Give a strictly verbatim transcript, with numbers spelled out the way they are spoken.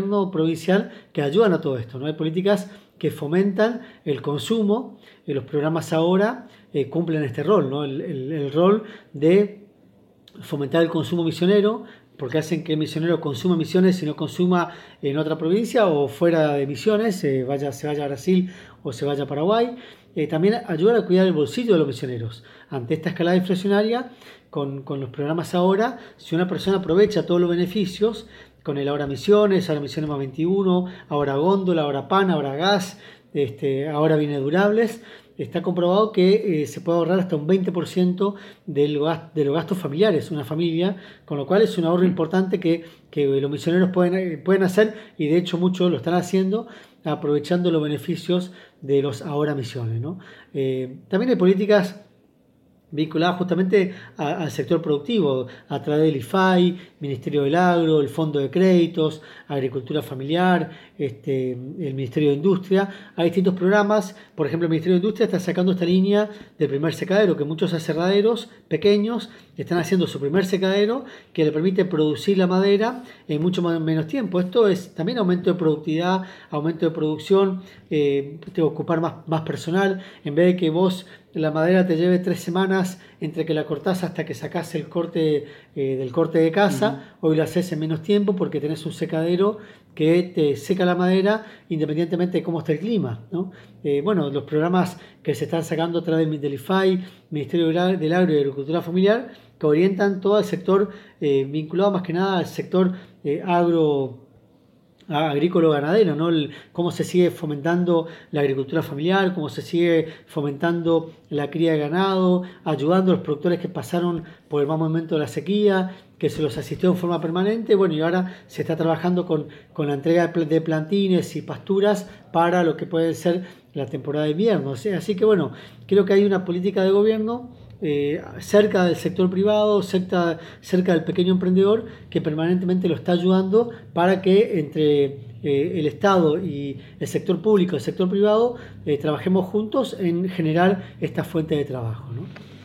gobierno provincial que ayudan a todo esto, ¿no? Hay políticas que fomentan el consumo, y los programas ahora eh, cumplen este rol, ¿no? El, el, el rol de fomentar el consumo misionero, porque hacen que el misionero consuma Misiones y no consuma en otra provincia o fuera de Misiones, eh, vaya, se vaya a Brasil o se vaya a Paraguay. Eh, también ayudar a cuidar el bolsillo de los misioneros. Ante esta escalada inflacionaria, con, con los programas ahora, si una persona aprovecha todos los beneficios, con el Ahora Misiones, Ahora Misiones más veintiuno, Ahora Góndola, Ahora Pan, Ahora Gas, este, Ahora Bienes Durables, está comprobado que eh, se puede ahorrar hasta un veinte por ciento de los gastos familiares, una familia, con lo cual es un ahorro importante que, que los misioneros pueden, pueden hacer, y de hecho muchos lo están haciendo, aprovechando los beneficios de los Ahora Misiones, ¿no? Eh, también hay políticas vinculadas justamente a, al sector productivo, a través del I F A I, Ministerio del Agro, el Fondo de Créditos, Agricultura Familiar, este, el Ministerio de Industria. Hay distintos programas. Por ejemplo, el Ministerio de Industria está sacando esta línea del primer secadero, que muchos aserraderos pequeños están haciendo su primer secadero, que le permite producir la madera en mucho menos tiempo. Esto es también aumento de productividad, aumento de producción, eh, te ocupar más, más personal, en vez de que vos la madera te lleve tres semanas entre que la cortás hasta que sacás el corte eh, del corte de casa. Uh-huh. Hoy lo haces en menos tiempo porque tenés un secadero que te seca la madera independientemente de cómo está el clima, ¿no? Eh, bueno, los programas que se están sacando a través del I F A I, Ministerio del Agro y Agricultura Familiar, que orientan todo el sector eh, vinculado más que nada al sector eh, agro agrícola ganadero, ¿no? El, cómo se sigue fomentando la agricultura familiar, cómo se sigue fomentando la cría de ganado, ayudando a los productores que pasaron por el mal momento de la sequía, que se los asistió en forma permanente. Bueno, y ahora se está trabajando con, con la entrega de plantines y pasturas para lo que puede ser la temporada de invierno. Así que bueno, creo que hay una política de gobierno Eh, cerca del sector privado, cerca, cerca del pequeño emprendedor, que permanentemente lo está ayudando para que entre eh, el Estado y el sector público, el sector privado, eh, trabajemos juntos en generar esta fuente de trabajo, ¿no?